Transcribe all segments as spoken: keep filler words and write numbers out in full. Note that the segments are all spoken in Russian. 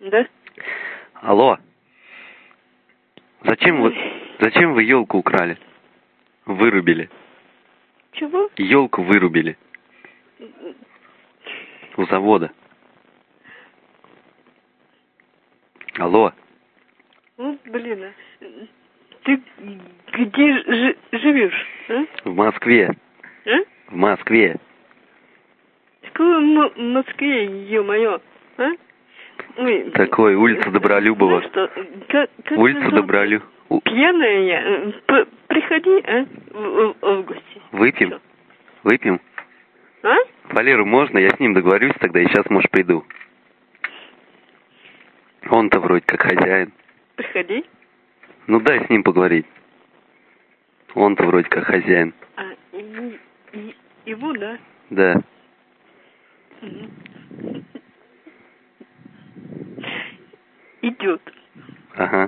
Да? Алло. Зачем вы, зачем вы елку украли? Вырубили. Чего? Елку вырубили. У завода. Алло. Ну, блин, а ты где ж живешь, а? В Москве. А? В Москве. В какой Москве, ё-моё, а? Ой, Такой, улица Добролюбова. знаешь что, как, как улица Добролюбова. Пьяная я. П приходи, а? В, в, в гости. Выпьем? Всё. Выпьем? А? Валеру можно? Я с ним договорюсь тогда, и сейчас, может, приду. Он-то вроде как хозяин. Приходи. Ну, дай с ним поговорить. Он-то вроде как хозяин. А, и, и, его, да? Да. Угу. Идет. Ага.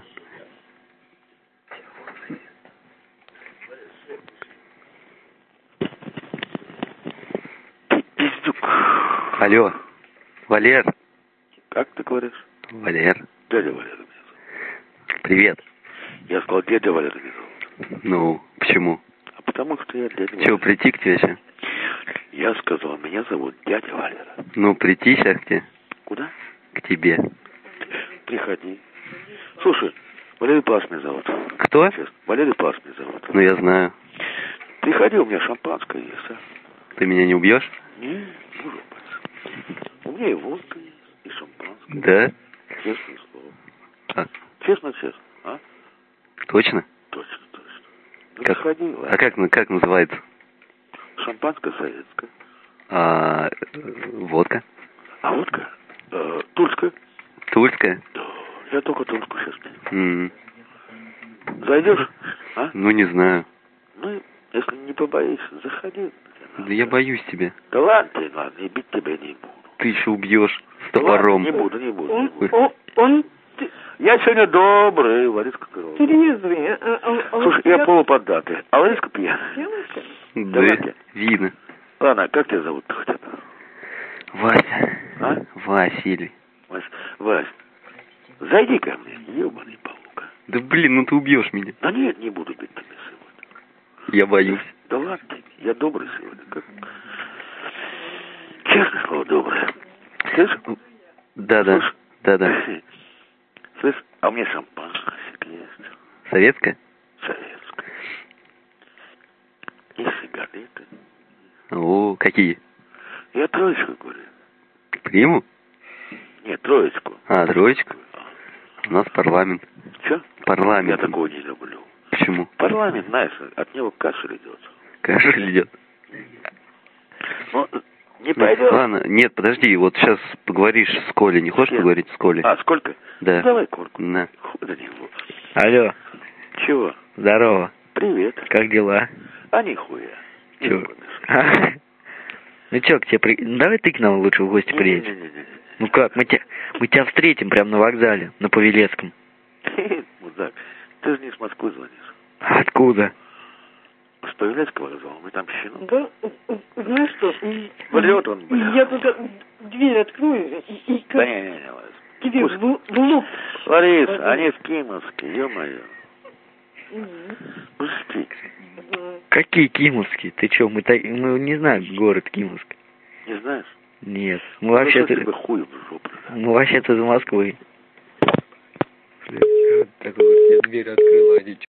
Пиздюк. Алло. Валер. Как ты говоришь? Валер. Дядя Валера меня зовут. Привет. Я сказал, дядя Валера меня зовут. Ну, почему? А потому что я дядя Валера. Чего, прийти к тебе сейчас? Я сказал, меня зовут дядя Валера. Ну, прийти сейчас к тебе. Куда? К тебе. Приходи. Слушай, Валерий Пас меня зовут. Кто? Честно. Валерий Пас меня зовут. Ну, я знаю. Приходи, у меня шампанское есть, а? Ты меня не убьешь? Не, не улыбайся. У меня и водка есть, и шампанское. Да? Честное слово. А, Честно, честно, а? точно? Точно, точно. Ну, Как? приходи, ладно. А как, ну, как называется? Шампанское советское. А, водка? А водка? Э, тульская. Тульская? Да, я только тульскую сейчас пью. М. Зайдешь? А? Ну, не знаю. Ну, если не побоишься, заходи. Да я боюсь тебя. Да ладно, ты, ладно, и бить тебя не буду. Ты еще убьешь с Да топором. ладно, не буду, не буду. Он, не буду. он, он ты, Я сегодня добрый, Лариска Петровна. трезвый. А, а, а, Слушай, а, я полуподдатый. А Лариска пьяная. Пьянка? Да, Давайте. видно. Ладно, а как тебя зовут-то хотя бы? Вася. А? Василий. Вась, Вась, зайди ко мне, ебаный паук. Да блин, ну ты убьешь меня. Да нет, не буду бить тебя сегодня. Я боюсь. Да ладно, я добрый сегодня. Как... Честное слово, доброе. Слышь? Да-да. Слушай. Да-да. Слышь, а у меня шампанское есть. Советская? Советское. И сигареты. О, какие? Я троечку говорю. Приму? Нет, троечку. А, троечку? У нас парламент. Че? Парламент. Я такого не люблю. Почему? Парламент, знаешь, от него кашель идет. Кашель идет. Ну, не пойдет. Ладно, нет, подожди, вот сейчас поговоришь с Колей. Не хочешь Нет. поговорить с Колей? А, сколько? Да. Ну, давай Кольку. Да. Хуй до него. Алло, Чего? здорово. Привет. Как дела? А нихуя. Не Чё? ебаный. А? Ну чё, к тебе при... ну, давай ты к нам лучше в гости приедешь. Не-не-не-не. Ну как, мы тебя мы тебя встретим прямо на вокзале, на Павелецком. Мудак, ты же не с Москвы звонишь. Откуда? С Павелецкого вокзала, мы там щенок. Да, знаешь что? и- Врет он, бля. Я туда дверь открою и, и как Да не-не-не, Ларис. тебе Пусть- в, в лоб. Ларис, Ага. они в Кимовске, ё-моё. Мгм. Пусти. Да. Какие Кимовские? Ты чё, мы, так... мы не знаем город Кимовск. Не знаешь? Нет, мы Ну, вообще-то... что тебе хуй в жопу? Мы вообще-то из Москвы. Такой, я дверь открыла, они